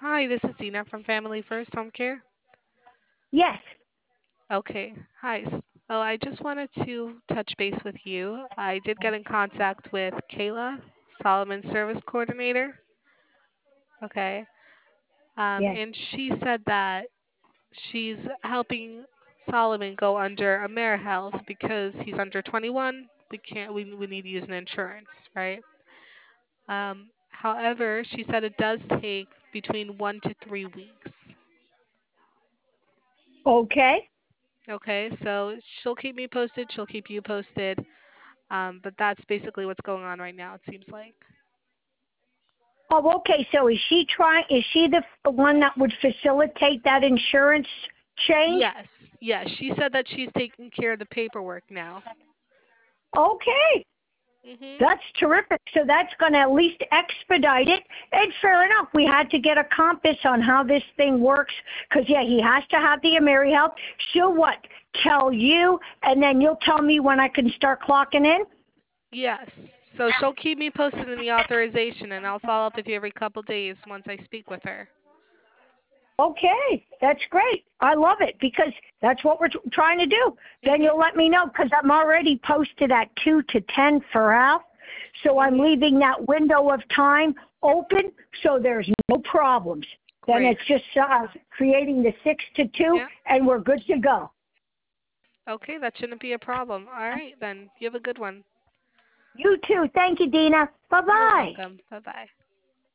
Hi, this is Dina from Family First Home Care. Yes, Okay, hi. Well, I just wanted to touch base with you. I did get in contact with Kayla, Solomon Service Coordinator. Okay, yes. and she said that she's helping Solomon go under AmeriHealth because he's under 21. We need to use an insurance, right? However, she said it does take between 1 to 3 weeks. Okay. Okay, so she'll keep me posted. She'll keep you posted. But that's basically what's going on right now, it seems like. Oh, okay. So is she the one that would facilitate that insurance change? Yes, yes. She said that she's taking care of the paperwork now. Okay. Mhm. That's terrific. So that's going to at least expedite it. And fair enough, we had to get a compass on how this thing works. Because, yeah, he has to have the AmeriHealth. She'll what? Tell you, and then you'll tell me when I can start clocking in? Yes. So she'll keep me posted in the authorization, and I'll follow up with you every couple days once I speak with her. Okay, that's great. I love it because that's what we're trying to do. Then Mhm. you'll let me know because I'm already posted at 2 to 10 for Ralph. So I'm Mhm. leaving that window of time open so there's no problems. Then Great. it's just creating the 6 to 2 Yeah. and we're good to go. Okay, that shouldn't be a problem. All right, then. You have a good one. You too. Thank you, Dina. Bye You're bye. welcome. Bye-bye.